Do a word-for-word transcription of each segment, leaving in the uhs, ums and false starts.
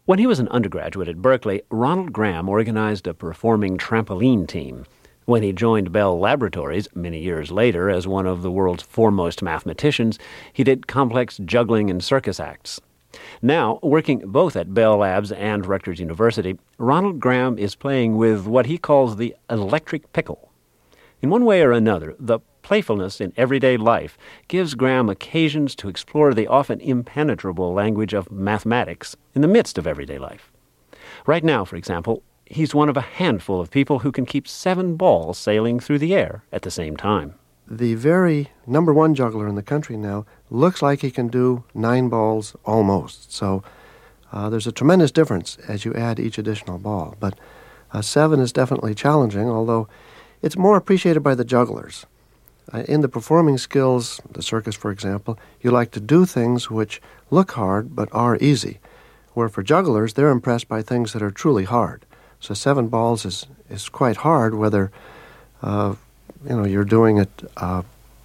When he was an undergraduate at Berkeley, Ronald Graham organized a performing trampoline team. When he joined Bell Laboratories many years later as one of the world's foremost mathematicians, he did complex juggling and circus acts. Now, working both at Bell Labs and Rutgers University, Ronald Graham is playing with what he calls the electric pickle. In one way or another, the playfulness in everyday life gives Graham occasions to explore the often impenetrable language of mathematics in the midst of everyday life. Right now, for example, he's one of a handful of people who can keep seven balls sailing through the air at the same time. The very number one juggler in the country now looks like he can do nine balls almost. So uh, there's a tremendous difference as you add each additional ball. But uh, seven is definitely challenging, although it's more appreciated by the jugglers. Uh, in the performing skills, the circus, for example, you like to do things which look hard but are easy, where for jugglers, they're impressed by things that are truly hard. So seven balls is, is quite hard, whether uh, you know you're doing it, uh,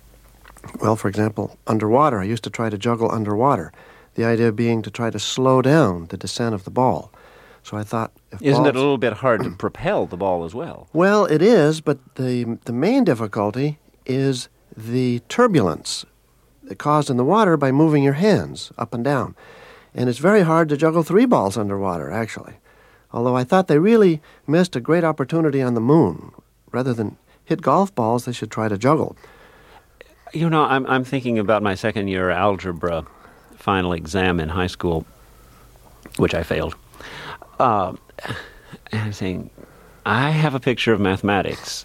well, for example, underwater. I used to try to juggle underwater, the idea being to try to slow down the descent of the ball. So I thought, if Isn't balls, it a little bit hard to propel the ball as well? Well, it is, but the the main difficulty is the turbulence caused in the water by moving your hands up and down. And it's very hard to juggle three balls underwater, actually. Although I thought they really missed a great opportunity on the moon. Rather than hit golf balls, they should try to juggle. You know, I'm I'm thinking about my second year algebra final exam in high school, which I failed. Uh, and I'm saying, I have a picture of mathematics,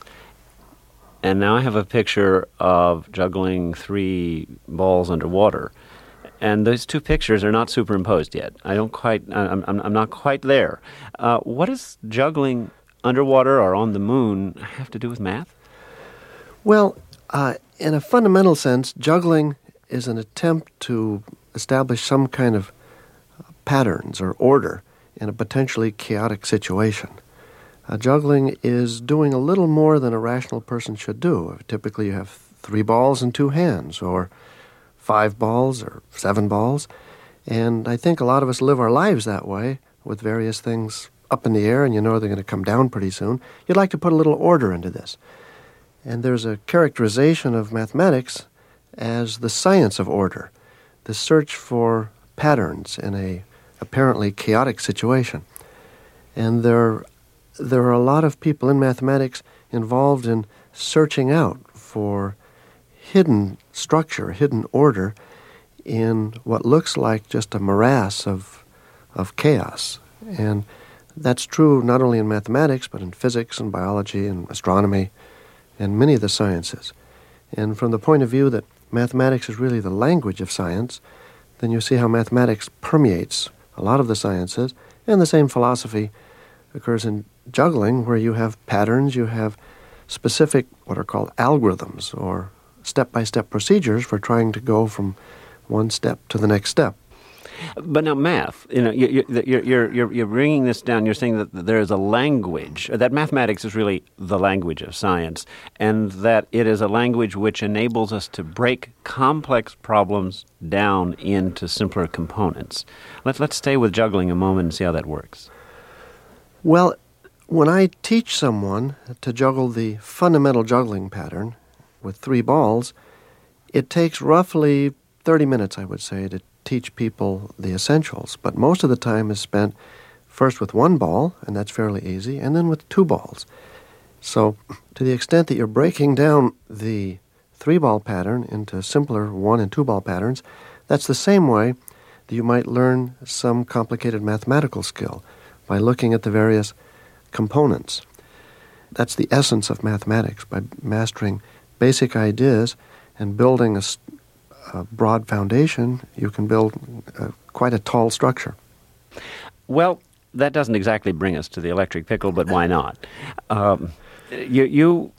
and now I have a picture of juggling three balls underwater. And those two pictures are not superimposed yet. I don't quite, I'm, I'm, I'm not quite there. Uh, what does juggling underwater or on the moon have to do with math? Well, uh, in a fundamental sense, juggling is an attempt to establish some kind of patterns or order in a potentially chaotic situation. Uh, juggling is doing a little more than a rational person should do. Typically you have three balls in two hands, or five balls, or seven balls. And I think a lot of us live our lives that way, with various things up in the air, and you know they're going to come down pretty soon. You'd like to put a little order into this. And there's a characterization of mathematics as the science of order, the search for patterns in a apparently chaotic situation. And there, there are a lot of people in mathematics involved in searching out for hidden structure, hidden order in what looks like just a morass of, of chaos. And that's true not only in mathematics, but in physics and biology and astronomy and many of the sciences. And from the point of view that mathematics is really the language of science, then you see how mathematics permeates a lot of the sciences, and the same philosophy occurs in juggling, where you have patterns, you have specific, what are called algorithms, or step-by-step procedures for trying to go from one step to the next step. But now math, you know, you- you- you're, you're, you're, you're bringing this down, you're saying that there is a language, that mathematics is really the language of science, and that it is a language which enables us to break complex problems down into simpler components. Let, let's stay with juggling a moment and see how that works. Well, when I teach someone to juggle the fundamental juggling pattern with three balls, it takes roughly thirty minutes, I would say, to teach people the essentials, but most of the time is spent first with one ball, and that's fairly easy, and then with two balls. So to the extent that you're breaking down the three-ball pattern into simpler one- and two-ball patterns, that's the same way that you might learn some complicated mathematical skill, by looking at the various components. That's the essence of mathematics, by mastering basic ideas and building a a broad foundation, you can build uh, quite a tall structure. Well, that doesn't exactly bring us to the electric pickle, but why not? Um, you, you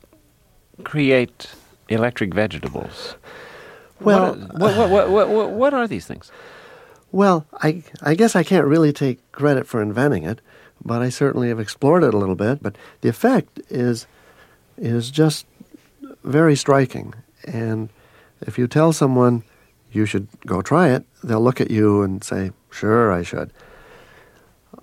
create electric vegetables. Well, what, what, what, what, what, what are these things? Well, I, I guess I can't really take credit for inventing it, but I certainly have explored it a little bit. But the effect is is just very striking. And if you tell someone you should go try it, they'll look at you and say, sure, I should.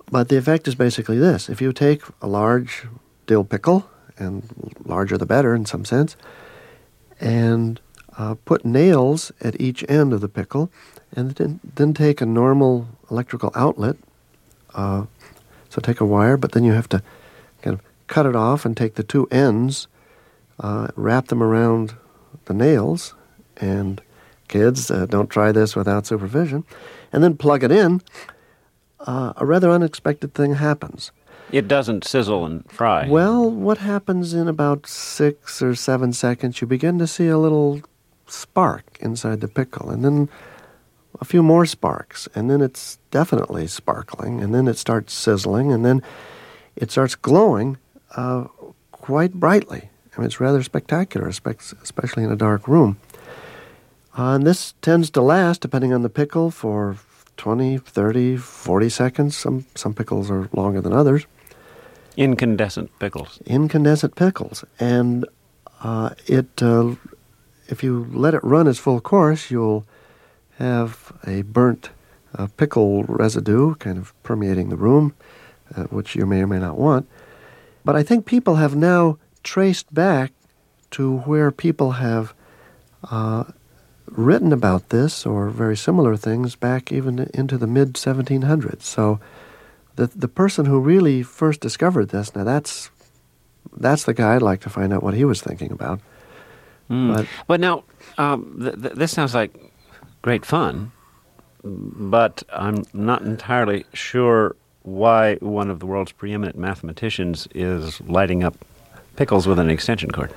But the effect is basically this. If you take a large dill pickle, and larger the better in some sense, and uh, put nails at each end of the pickle, and then, then take a normal electrical outlet, uh, so take a wire, but then you have to kind of cut it off and take the two ends, uh, wrap them around the nails, and kids, uh, don't try this without supervision, and then plug it in, uh, a rather unexpected thing happens. It doesn't sizzle and fry. Well, what happens in about six or seven seconds, you begin to see a little spark inside the pickle, and then a few more sparks, and then it's definitely sparkling, and then it starts sizzling, and then it starts glowing uh, quite brightly. I mean, it's rather spectacular, especially in a dark room. Uh, and this tends to last, depending on the pickle, for twenty, thirty, forty seconds. Some, some pickles are longer than others. Incandescent pickles. Incandescent pickles. And uh, it, uh, if you let it run its full course, you'll have a burnt uh, pickle residue kind of permeating the room, uh, which you may or may not want. But I think people have now traced back to where people have uh, written about this or very similar things back even into the mid seventeen hundreds. So the the person who really first discovered this, now that's that's the guy I'd like to find out what he was thinking about. Mm. But, but now, um, th- th- this sounds like great fun, but I'm not entirely sure why one of the world's preeminent mathematicians is lighting up pickles with an extension cord.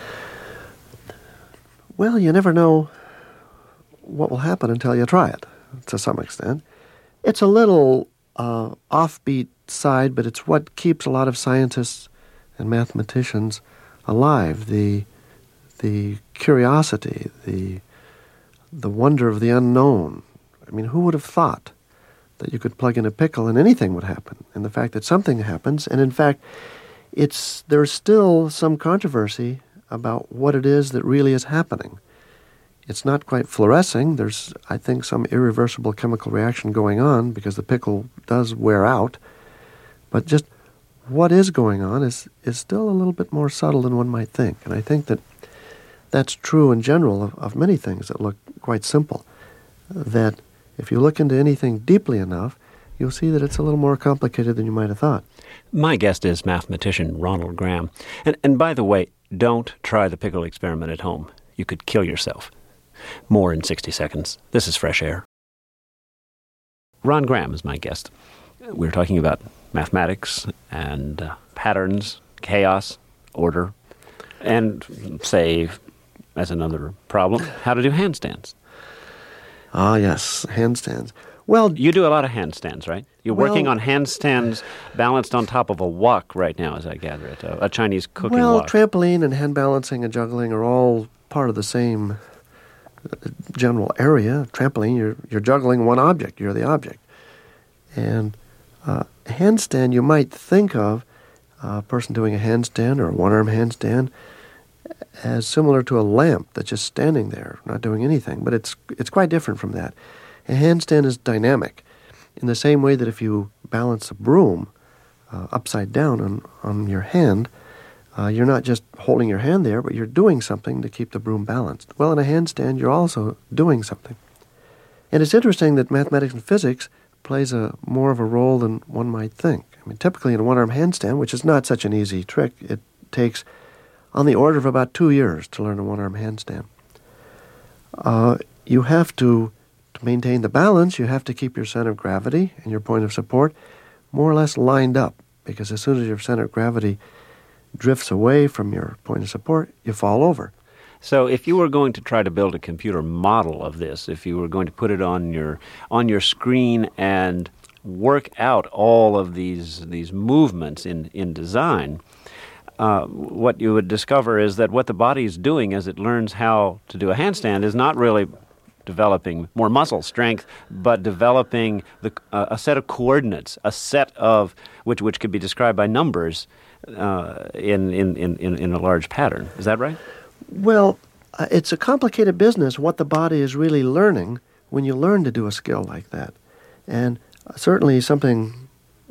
Well, you never know what will happen until you try it, to some extent. It's a little uh, offbeat side, but it's what keeps a lot of scientists and mathematicians alive. The the curiosity, the the wonder of the unknown. I mean, who would have thought that you could plug in a pickle and anything would happen? And the fact that something happens, and in fact, it's there's still some controversy about what it is that really is happening. It's not quite fluorescing. There's, I think, some irreversible chemical reaction going on because the pickle does wear out. But just what is going on is, is still a little bit more subtle than one might think. And I think that that's true in general of, of many things that look quite simple. That if you look into anything deeply enough, you'll see that it's a little more complicated than you might have thought. My guest is mathematician Ronald Graham. And, and by the way, don't try the pickle experiment at home. You could kill yourself. More in sixty seconds. This is Fresh Air. Ron Graham is my guest. We're talking about mathematics and uh, patterns, chaos, order, and, say, as another problem, how to do handstands. Ah, yes, handstands. Well, you do a lot of handstands, right? You're well, working on handstands balanced on top of a wok right now, as I gather it, a, a Chinese cooking well, wok. Well, trampoline and hand balancing and juggling are all part of the same general area. Trampoline, you're you're juggling one object. You're the object. And uh, a handstand, you might think of a person doing a handstand or a one-arm handstand as similar to a lamp that's just standing there, not doing anything. But it's it's quite different from that. A handstand is dynamic in the same way that if you balance a broom uh, upside down on, on your hand, uh, you're not just holding your hand there, but you're doing something to keep the broom balanced. Well, in a handstand, you're also doing something. And it's interesting that mathematics and physics plays a more of a role than one might think. I mean, typically in a one-arm handstand, which is not such an easy trick, it takes on the order of about two years to learn a one-arm handstand. Uh, you have to To maintain the balance, you have to keep your center of gravity and your point of support more or less lined up, because as soon as your center of gravity drifts away from your point of support, you fall over. So if you were going to try to build a computer model of this, if you were going to put it on your on your screen and work out all of these these movements in, in design, uh, what you would discover is that what the body is doing as it learns how to do a handstand is not really developing more muscle strength, but developing the, uh, a set of coordinates, a set of which which could be described by numbers uh, in, in, in, in a large pattern. Is that right? Well, uh, it's a complicated business what the body is really learning when you learn to do a skill like that. And certainly something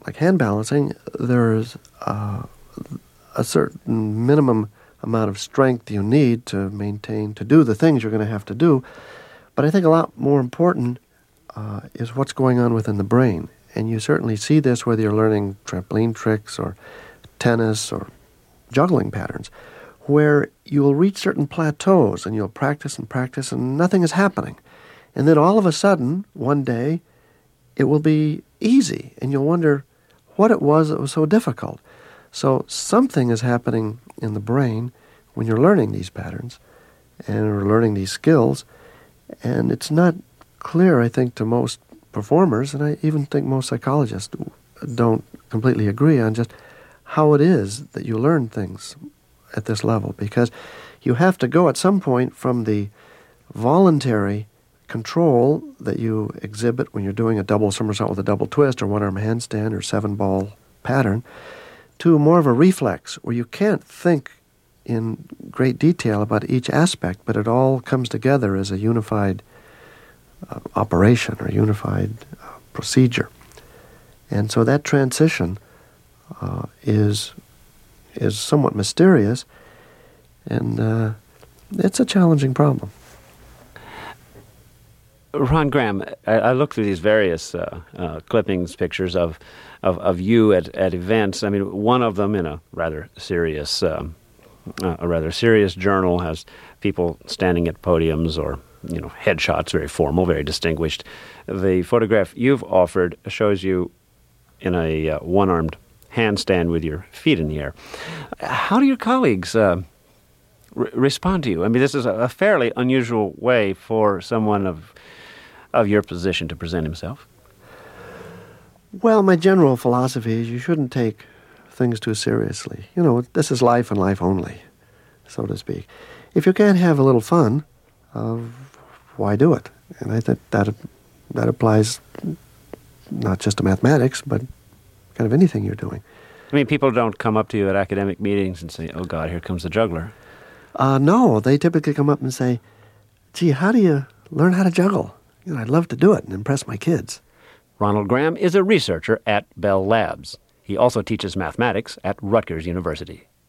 like hand balancing, there's uh, a certain minimum amount of strength you need to maintain, to do the things you're going to have to do. But I think a lot more important uh, is what's going on within the brain. And you certainly see this whether you're learning trampoline tricks or tennis or juggling patterns, where you will reach certain plateaus and you'll practice and practice and nothing is happening. And then all of a sudden, one day, it will be easy and you'll wonder what it was that was so difficult. So something is happening in the brain when you're learning these patterns and are learning these skills, and it's not clear, I think, to most performers, and I even think most psychologists don't completely agree on just how it is that you learn things at this level, because you have to go at some point from the voluntary control that you exhibit when you're doing a double somersault with a double twist or one-arm handstand or seven-ball pattern to more of a reflex where you can't think in great detail about each aspect, but it all comes together as a unified uh, operation or unified uh, procedure. And so that transition uh, is is somewhat mysterious, and uh, it's a challenging problem. Ron Graham, I, I looked through these various uh, uh, clippings, pictures of, of, of you at, at events. I mean, one of them in a rather serious, um, uh, a rather serious journal has people standing at podiums or, you know, headshots, very formal, very distinguished. The photograph you've offered shows you in a uh, one-armed handstand with your feet in the air. How do your colleagues uh, re- respond to you? I mean, this is a, a fairly unusual way for someone of of your position to present himself. Well, my general philosophy is you shouldn't take things too seriously. You know, this is life and life only, so to speak. If you can't have a little fun, uh, why do it? And I think that that applies not just to mathematics, but kind of anything you're doing. I mean, people don't come up to you at academic meetings and say, oh, God, here comes the juggler. Uh, no, they typically come up and say, gee, how do you learn how to juggle? You know, I'd love to do it and impress my kids. Ronald Graham is a researcher at Bell Labs. He also teaches mathematics at Rutgers University.